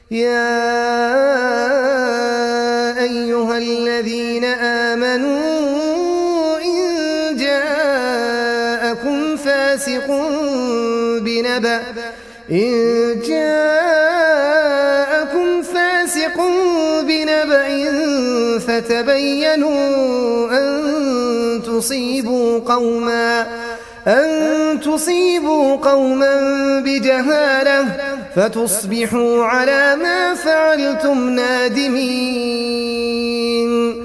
يا أيها الذين آمنوا إن جاءكم بنبأ فتبينوا أن تصيبوا قوما بجهالة فتصبحوا على ما فعلتم نادمين.